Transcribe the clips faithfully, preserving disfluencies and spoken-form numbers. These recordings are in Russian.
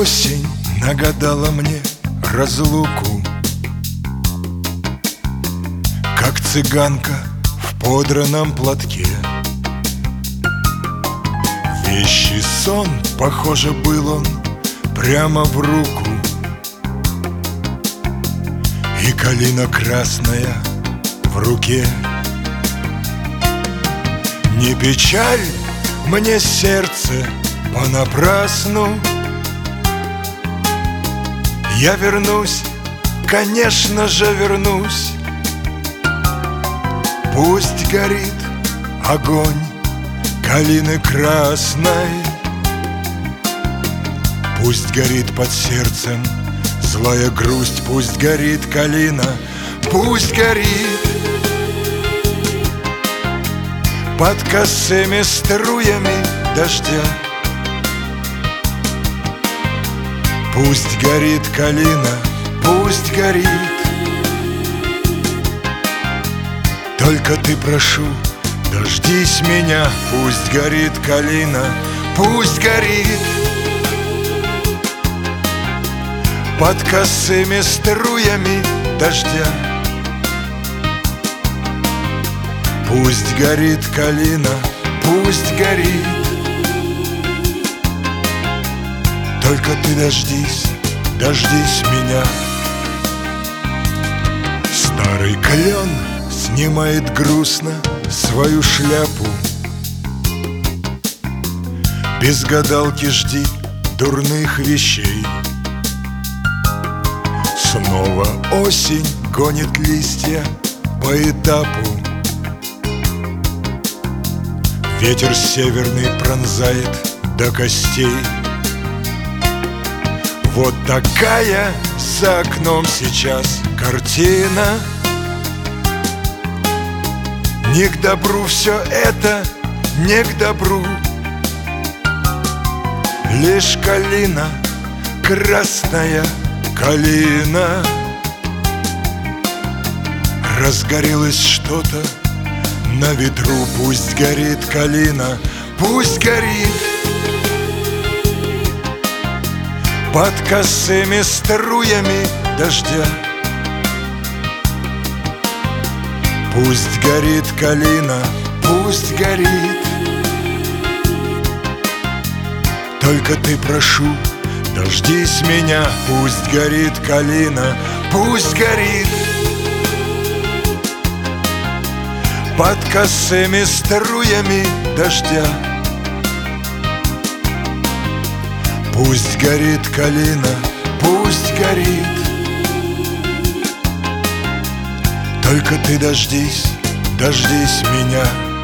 Осень нагадала мне разлуку, как цыганка в подранном платке. Вещий сон, похоже, был он прямо в руку, и калина красная в руке. Не печаль мне сердце понапрасну, я вернусь, конечно же вернусь. Пусть горит огонь калины красной, пусть горит под сердцем злая грусть, пусть горит калина, пусть горит под косыми струями дождя. Пусть горит калина, пусть горит. Только ты, прошу, дождись меня. Пусть горит калина, пусть горит под косыми струями дождя. Пусть горит калина, пусть горит. Только ты дождись, дождись меня. Старый клен снимает грустно свою шляпу. Без гадалки жди дурных вещей. Снова осень гонит листья по этапу. Ветер северный пронзает до костей. Вот такая за окном сейчас картина. Не к добру все это, не к добру. Лишь калина, красная калина. Разгорелось что-то на ветру. Пусть горит калина, пусть горит под косыми струями дождя. Пусть горит калина, пусть горит. Только ты, прошу, дождись меня. Пусть горит калина, пусть горит под косыми струями дождя. Пусть горит калина, пусть горит. Только ты дождись, дождись меня.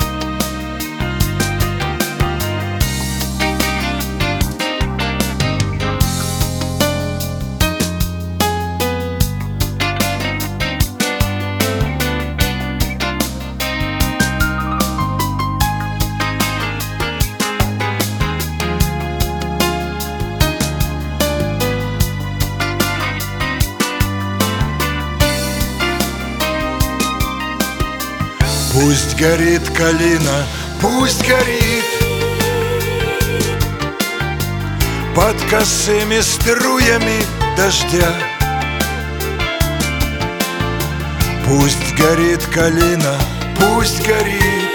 Пусть горит калина, пусть горит под косыми струями дождя. Пусть горит калина, пусть горит.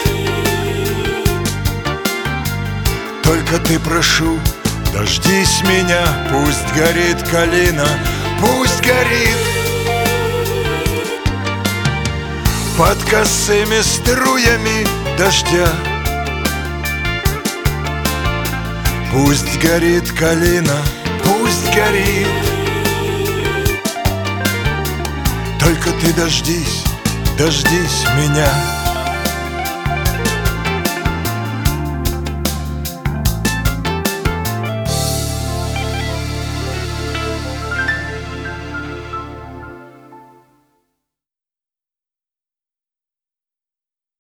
Только ты, прошу, дождись меня. Пусть горит калина, пусть горит под косыми струями дождя. Пусть горит калина, пусть горит. Только ты дождись, дождись меня.